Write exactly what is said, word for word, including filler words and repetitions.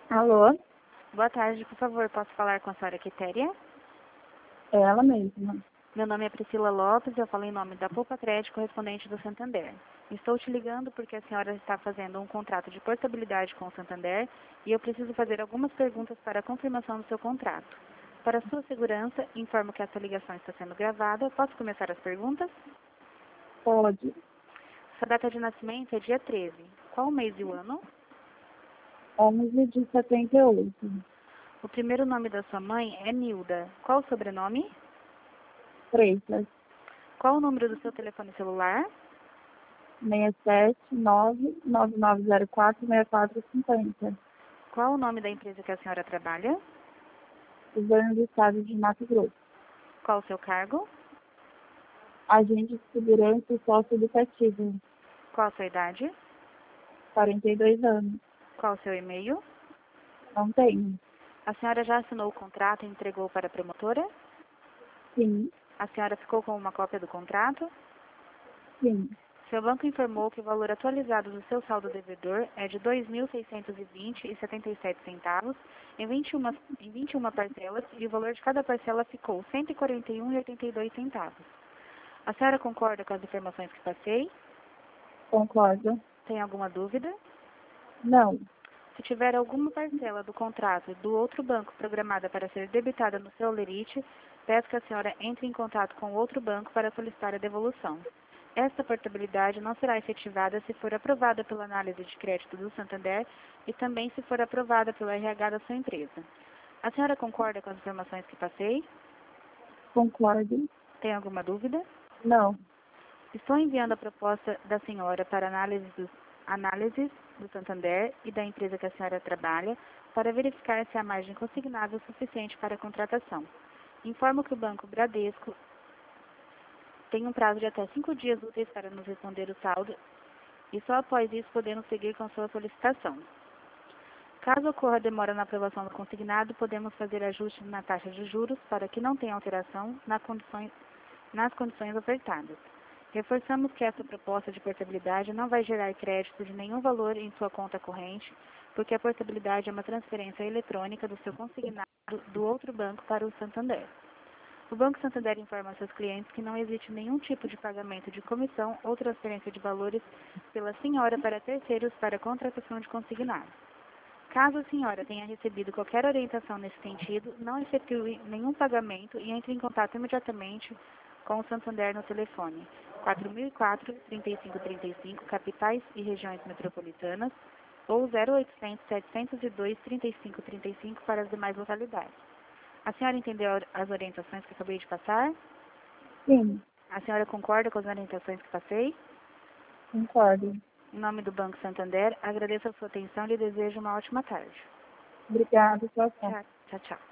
Alô? Boa tarde, por favor, posso falar com a senhora Quitéria? É ela mesma. Meu nome é Priscila Lopes e eu falo em nome da Poupa Crédito correspondente do Santander. Estou te ligando porque a senhora está fazendo um contrato de portabilidade com o Santander e eu preciso fazer algumas perguntas para a confirmação do seu contrato. Para sua segurança, informo que essa ligação está sendo gravada. Posso começar as perguntas? Pode. Sua data de nascimento é dia treze. Qual o mês e o ano? onze de setenta e oito. O primeiro nome da sua mãe é Nilda. Qual o sobrenome? Freitas. Qual o número do seu telefone celular? seis sete nove nove nove zero quatro seis quatro cinco zero. Qual o nome da empresa que a senhora trabalha? Governo do Estado de Mato Grosso. Qual o seu cargo? Agente de segurança e sócio-educativo. Qual a sua idade? quarenta e dois anos. Qual o seu e-mail? Não tenho. A senhora já assinou o contrato e entregou para a promotora? Sim. A senhora ficou com uma cópia do contrato? Sim. Seu banco informou que o valor atualizado do seu saldo devedor é de dois mil seiscentos e vinte reais e setenta e sete centavos em vinte e uma, em vinte e uma parcelas e o valor de cada parcela ficou cento e quarenta e um reais e oitenta e dois centavos. A senhora concorda com as informações que passei? Concordo. Tem alguma dúvida? Não. Se tiver alguma parcela do contrato do outro banco programada para ser debitada no seu lerite, peço que a senhora entre em contato com outro banco para solicitar a devolução. Esta portabilidade não será efetivada se for aprovada pela análise de crédito do Santander e também se for aprovada pelo R H da sua empresa. A senhora concorda com as informações que passei? Concordo. Tem alguma dúvida? Não. Estou enviando a proposta da senhora para análise dos, análises do Santander e da empresa que a senhora trabalha para verificar se há margem consignável suficiente para a contratação. Informo que o Banco Bradesco tem um prazo de até cinco dias úteis para nos responder o saldo e só após isso podemos seguir com sua solicitação. Caso ocorra demora na aprovação do consignado, podemos fazer ajustes na taxa de juros para que não tenha alteração na condições, nas condições ofertadas. Reforçamos que essa proposta de portabilidade não vai gerar crédito de nenhum valor em sua conta corrente, porque a portabilidade é uma transferência eletrônica do seu consignado do outro banco para o Santander. O Banco Santander informa a seus clientes que não existe nenhum tipo de pagamento de comissão ou transferência de valores pela senhora para terceiros para a contratação de consignado. Caso a senhora tenha recebido qualquer orientação nesse sentido, não efetue nenhum pagamento e entre em contato imediatamente com o Santander no telefone quatro mil e quatro, trinta e cinco trinta e cinco, capitais e regiões metropolitanas, ou zero oitocentos, setecentos e dois, trinta e cinco trinta e cinco para as demais localidades. A senhora entendeu as orientações que acabei de passar? Sim. A senhora concorda com as orientações que passei? Concordo. Em nome do Banco Santander, agradeço a sua atenção e lhe desejo uma ótima tarde. Obrigada. Tchau, tchau. Tchau, tchau. tchau.